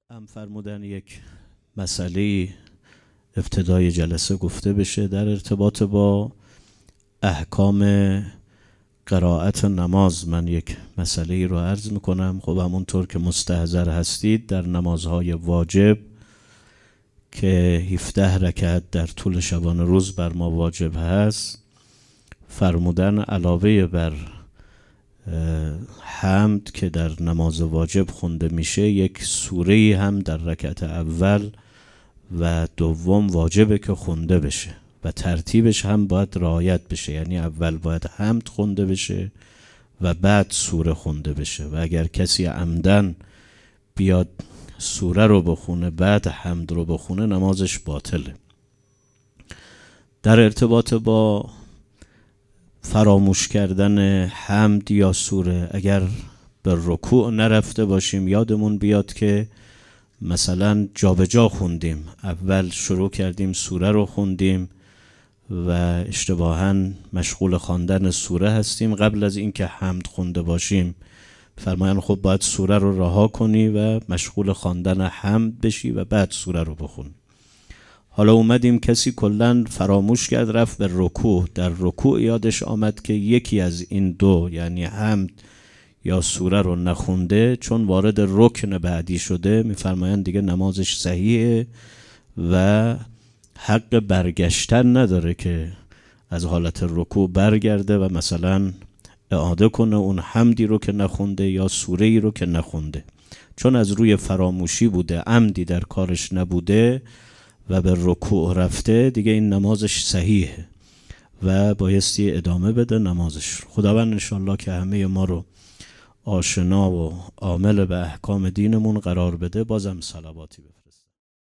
فرمودن یک مسئله ابتدای جلسه گفته بشه در ارتباط با احکام قرائت نماز. من یک مسئله رو عرض میکنم. خب همونطور که مستحضر هستید در نمازهای واجب که 17 رکعت در طول شبانه روز بر ما واجب هست، فرمودن علاوه بر حمد که در نماز واجب خونده میشه، یک سوره هم در رکعت اول و دوم واجبه که خونده بشه و ترتیبش هم باید رعایت بشه. یعنی اول باید حمد خونده بشه و بعد سوره خونده بشه و اگر کسی عمدن بیاد سوره رو بخونه بعد حمد رو بخونه نمازش باطله. در ارتباط با فراموش کردن حمد یا سوره، اگر به رکوع نرفته باشیم یادمون بیاد که مثلا جابجا خوندیم، اول شروع کردیم سوره رو خوندیم و اشتباهاً مشغول خواندن سوره هستیم قبل از اینکه حمد خونده باشیم، فرمایند خب باید سوره رو رها کنی و مشغول خواندن حمد بشی و بعد سوره رو بخونی. حالا اومدیم کسی کلاً فراموش کرد رفت به رکوع، در رکوع یادش آمد که یکی از این دو یعنی حمد یا سوره رو نخونده، چون وارد رکن بعدی شده، میفرمایند دیگه نمازش صحیحه و حق برگشتن نداره که از حالت رکوع برگرده و مثلا اعاده کنه اون حمدی رو که نخونده یا سوره‌ای رو که نخونده، چون از روی فراموشی بوده، عمدی در کارش نبوده و به رکوع رفته، دیگه این نمازش صحیحه و بایستی ادامه بده نمازش. خداوند انشالله که همه ما رو آشنا و عامل به احکام دینمون قرار بده. بازم صلواتی بفرست.